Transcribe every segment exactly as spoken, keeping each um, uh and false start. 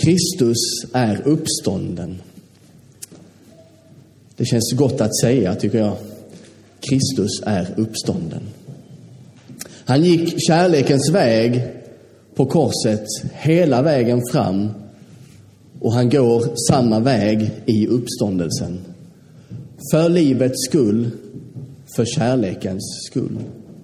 Kristus är uppstånden. Det känns gott att säga, tycker jag. Kristus är uppstånden. Han gick kärlekens väg på korset hela vägen fram, och han går samma väg i uppståndelsen. För livets skull, för kärlekens skull.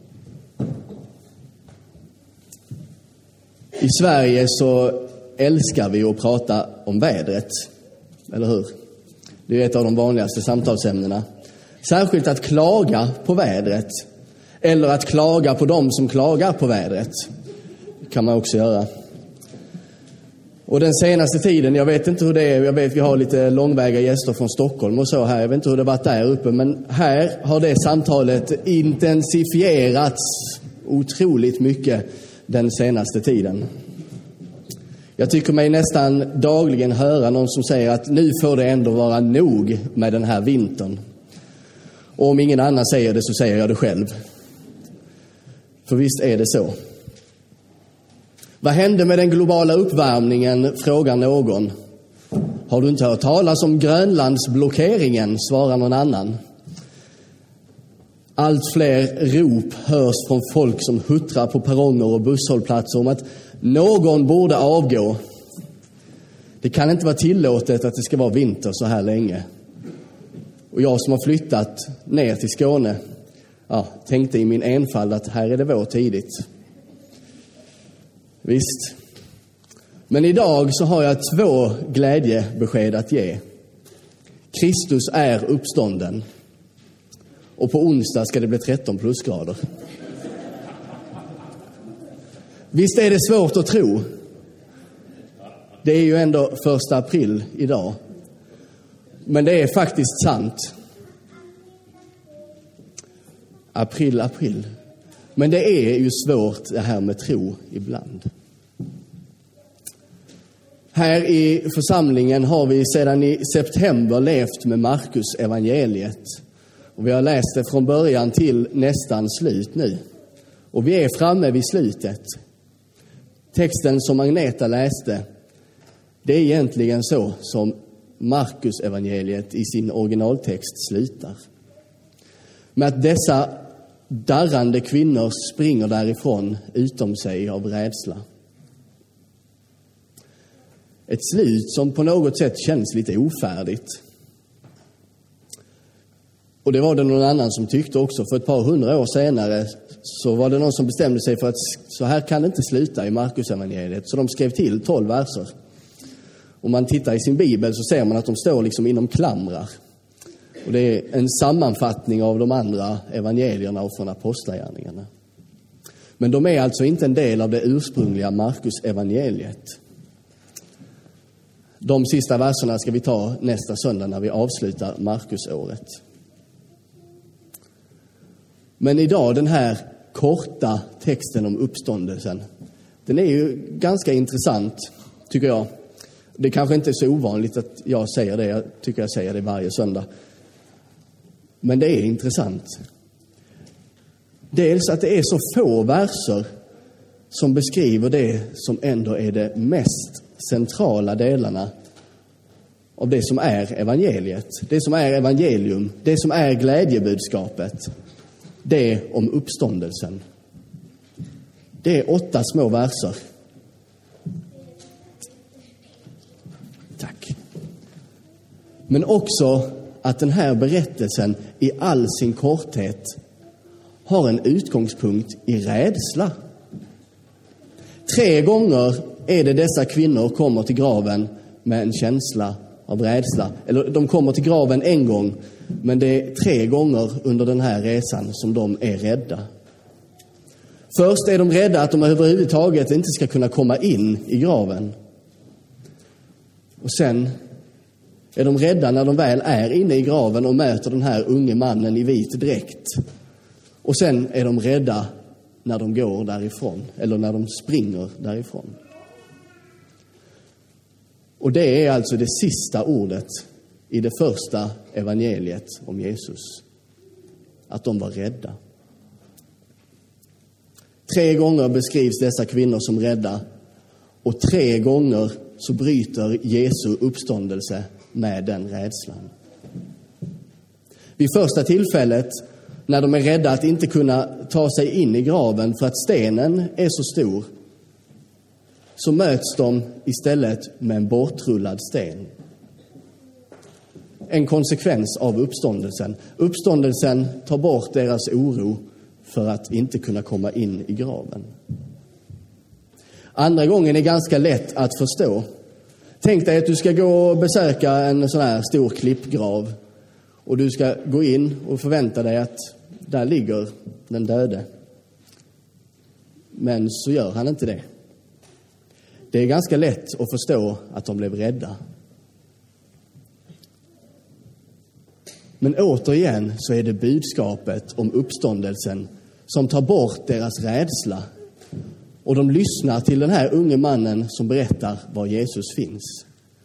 I Sverige så älskar vi att prata om vädret, eller hur? Det är ett av de vanligaste samtalsämnena. Särskilt att klaga på vädret, eller att klaga på dem som klagar på vädret. Det kan man också göra. Och den senaste tiden, jag vet inte hur det är, jag vet vi har lite långväga gäster från Stockholm och så här, jag vet inte hur det varit där uppe, men här har det samtalet intensifierats otroligt mycket den senaste tiden. Jag tycker mig nästan dagligen höra någon som säger att nu får det ändå vara nog med den här vintern. Och om ingen annan säger det så säger jag det själv. För visst är det så. Vad hände med den globala uppvärmningen, frågar någon. Har du inte hört talas om Grönlandsblockeringen, svarar någon annan. Allt fler rop hörs från folk som huttrar på perronger och busshållplatser om att någon borde avgå. Det kan inte vara tillåtet att det ska vara vinter så här länge. Och jag som har flyttat ner till Skåne, ja, tänkte i min enfald att här är det vår tidigt. Visst. Men idag så har jag två glädjebesked att ge. Kristus är uppstånden. Och på onsdag ska det bli tretton plusgrader. Visst är det svårt att tro. Det är ju ändå första april idag. Men det är faktiskt sant. April, april. Men det är ju svårt det här med tro ibland. Här i församlingen har vi sedan i september levt med Markus evangeliet. Och vi har läst det från början till nästan slut nu. Och vi är framme vid slutet. Texten som Agneta läste, det är egentligen så som Markus evangeliet i sin originaltext slutar. Med att dessa darrande kvinnor springer därifrån utom sig av rädsla. Ett slut som på något sätt känns lite ofärdigt. Och det var det någon annan som tyckte också. För ett par hundra år senare så var det någon som bestämde sig för att så här kan det inte sluta i Markus evangeliet. Så de skrev till tolv verser. Om man tittar i sin bibel så ser man att de står liksom inom klamrar. Och det är en sammanfattning av de andra evangelierna och från apostlagärningarna. Men de är alltså inte en del av det ursprungliga Markus evangeliet. De sista verserna ska vi ta nästa söndag när vi avslutar Markusåret. Men idag, den här korta texten om uppståndelsen, den är ju ganska intressant, tycker jag. Det kanske inte är så ovanligt att jag säger det. Jag tycker jag säger det varje söndag. Men det är intressant. Dels att det är så få verser som beskriver det som ändå är det mest centrala delarna av det som är evangeliet. Det som är evangelium. Det som är glädjebudskapet. Det om uppståndelsen. Det är åtta små verser. Tack. Men också att den här berättelsen i all sin korthet har en utgångspunkt i rädsla. Tre gånger är det dessa kvinnor kommer till graven med en känsla av rädsla. Eller de kommer till graven en gång, men det är tre gånger under den här resan som de är rädda. Först är de rädda att de överhuvudtaget inte ska kunna komma in i graven. Och sen är de rädda när de väl är inne i graven och möter den här unge mannen i vit dräkt. Och sen är de rädda när de går därifrån, eller när de springer därifrån. Och det är alltså det sista ordet i det första evangeliet om Jesus. Att de var rädda. Tre gånger beskrivs dessa kvinnor som rädda. Och tre gånger så bryter Jesu uppståndelse med den rädslan. Vid första tillfället, när de är rädda att inte kunna ta sig in i graven för att stenen är så stor, så möts de istället med en bortrullad sten. En konsekvens av uppståndelsen. Uppståndelsen tar bort deras oro för att inte kunna komma in i graven. Andra gången är ganska lätt att förstå. Tänk dig att du ska gå och besöka en sån här stor klippgrav. Och du ska gå in och förvänta dig att där ligger den döde. Men så gör han inte det. Det är ganska lätt att förstå att de blev rädda. Men återigen så är det budskapet om uppståndelsen som tar bort deras rädsla. Och de lyssnar till den här unge mannen som berättar var Jesus finns.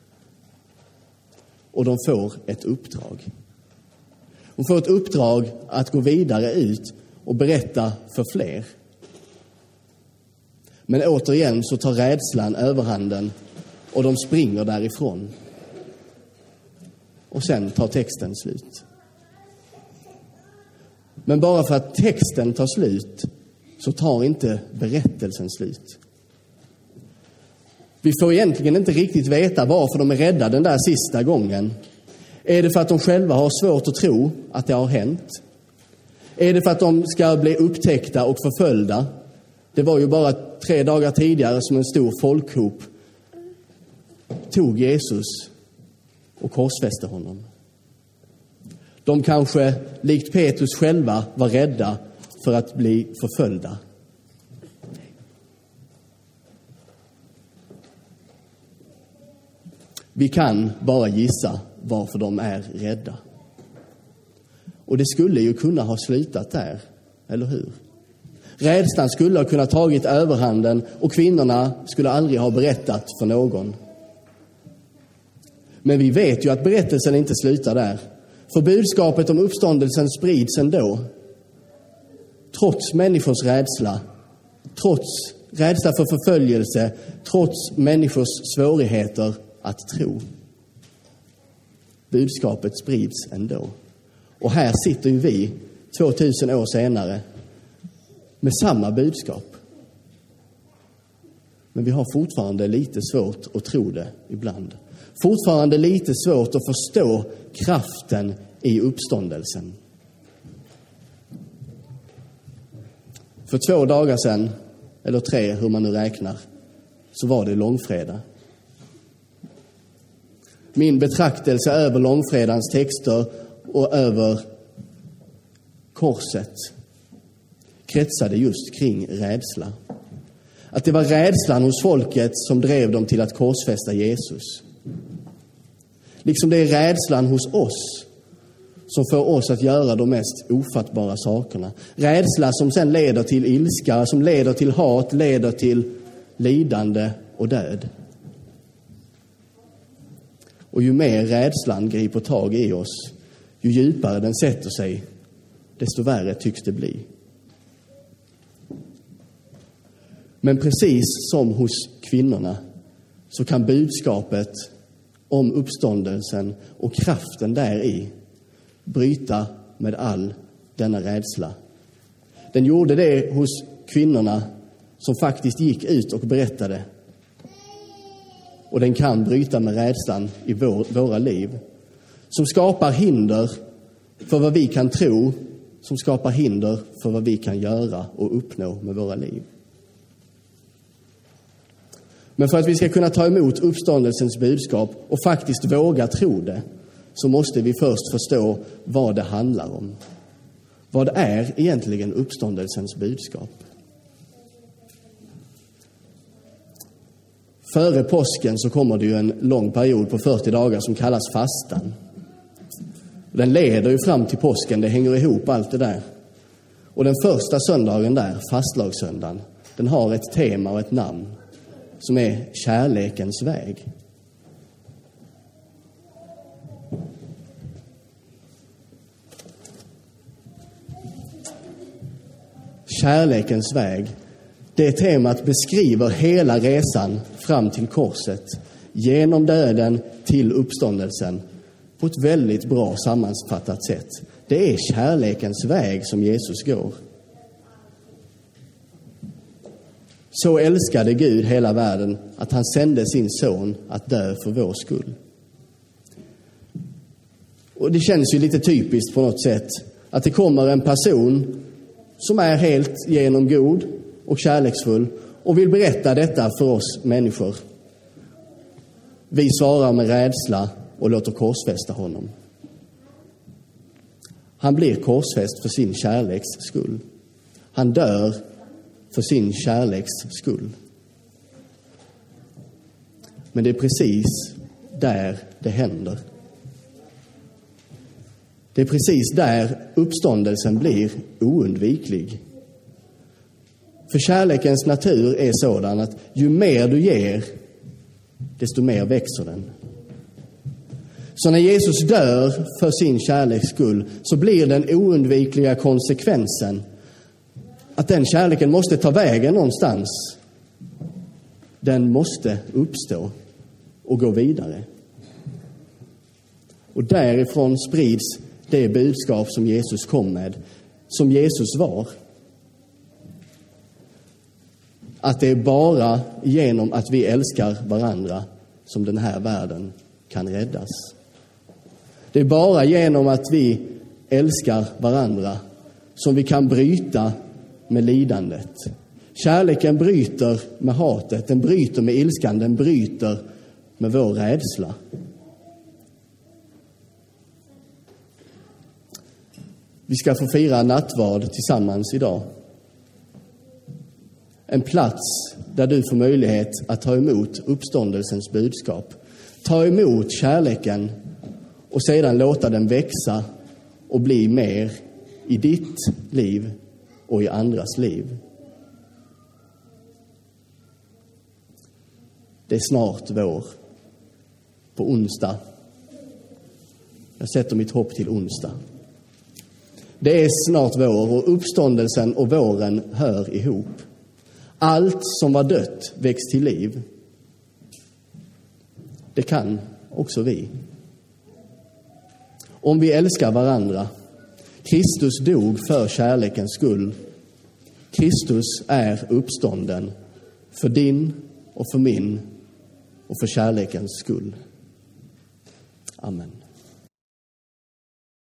Och de får ett uppdrag. De får ett uppdrag att gå vidare ut och berätta för fler. Men återigen så tar rädslan överhanden och de springer därifrån. Och sen tar texten slut. Men bara för att texten tar slut så tar inte berättelsen slut. Vi får egentligen inte riktigt veta varför de är rädda den där sista gången. Är det för att de själva har svårt att tro att det har hänt? Är det för att de ska bli upptäckta och förföljda? Det var ju bara tre dagar tidigare som en stor folkhop tog Jesus och korsfäste honom. De kanske, likt Petrus själva, var rädda för att bli förföljda. Vi kan bara gissa varför de är rädda. Och det skulle ju kunna ha slutat där, eller hur? Rädslan skulle ha kunnat tagit överhanden och kvinnorna skulle aldrig ha berättat för någon. Men vi vet ju att berättelsen inte slutar där. För budskapet om uppståndelsen sprids ändå. Trots människors rädsla, trots rädsla för förföljelse, trots människors svårigheter att tro. Budskapet sprids ändå. Och här sitter ju vi, tvåtusen år senare, med samma budskap. Men vi har fortfarande lite svårt att tro det ibland. Fortfarande lite svårt att förstå kraften i uppståndelsen. För två dagar sedan, eller tre, hur man nu räknar, så var det långfredag. Min betraktelse över långfredans texter och över korset kretsade just kring rädsla. Att det var rädslan hos folket som drev dem till att korsfästa Jesus. Liksom det är rädslan hos oss som får oss att göra de mest ofattbara sakerna. Rädsla som sen leder till ilska, som leder till hat, leder till lidande och död. Och ju mer rädslan griper tag i oss, ju djupare den sätter sig, desto värre tycks det bli. Men precis som hos kvinnorna så kan budskapet om uppståndelsen och kraften där i bryta med all denna rädsla. Den gjorde det hos kvinnorna som faktiskt gick ut och berättade. Och den kan bryta med rädslan i vår, våra liv. Som skapar hinder för vad vi kan tro. Som skapar hinder för vad vi kan göra och uppnå med våra liv. Men för att vi ska kunna ta emot uppståndelsens budskap och faktiskt våga tro det, så måste vi först förstå vad det handlar om. Vad är egentligen uppståndelsens budskap? Före påsken så kommer det ju en lång period på fyrtio dagar som kallas fastan. Den leder ju fram till påsken, det hänger ihop allt det där. Och den första söndagen där, fastlagssöndagen, den har ett tema och ett namn som är kärlekens väg. Kärlekens väg. Det temat beskriver hela resan fram till korset. genom döden till uppståndelsen på ett väldigt bra sammanfattat sätt. Det är kärlekens väg som Jesus går. Så älskade Gud hela världen att han sände sin son att dö för vår skull. Och det känns ju lite typiskt på något sätt att det kommer en person som är helt genom god och kärleksfull och vill berätta detta för oss människor. Vi svarar med rädsla och låter korsfästa honom. Han blir korsfäst för sin kärleks skull. Han dör för sin kärleks skull. Men det är precis där det händer. Det är precis där uppståndelsen blir oundviklig. För kärlekens natur är sådan att ju mer du ger, desto mer växer den. Så när Jesus dör för sin kärleks skull så blir den oundvikliga konsekvensen att den kärleken måste ta vägen någonstans. Den måste uppstå och gå vidare. Och därifrån sprids det budskap som Jesus kom med, som Jesus var. Att det är bara genom att vi älskar varandra som den här världen kan räddas. Det är bara genom att vi älskar varandra som vi kan bryta med lidandet. Kärleken bryter med hatet, den bryter med ilskan, den bryter med vår rädsla. Vi ska få fira nattvard tillsammans idag. En plats där du får möjlighet att ta emot uppståndelsens budskap. Ta emot kärleken och sedan låta den växa och bli mer i ditt liv och i andras liv. Det är snart vår. På onsdag. Jag sätter mitt hopp till onsdag. Det är snart vår och uppståndelsen och våren hör ihop. Allt som var dött väcks till liv. Det kan också vi. Om vi älskar varandra. Kristus dog för kärlekens skull. Kristus är uppstånden för din och för min och för kärlekens skull. Amen.